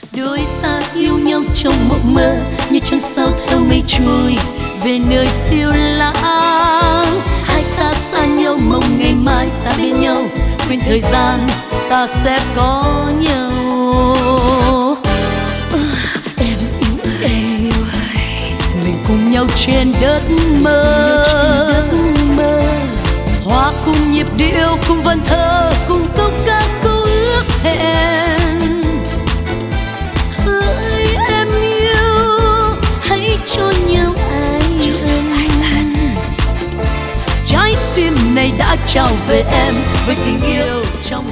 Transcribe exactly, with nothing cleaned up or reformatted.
Đôi ta yêu nhau trong mộng mơ, như trăng sao theo mây trôi về nơi phiêu lãng. Hai ta xa nhau mong ngày mai ta bên nhau, quên thời gian ta sẽ có nhau. Em yêu em, mình cùng nhau trên đất mơ, hòa cùng nhịp điệu, cùng vần thơ, cùng câu ca câu ước hẹn. Hỡi em yêu, hãy cho nhau ai ân. Trái tim này đã trao về em với tình yêu trong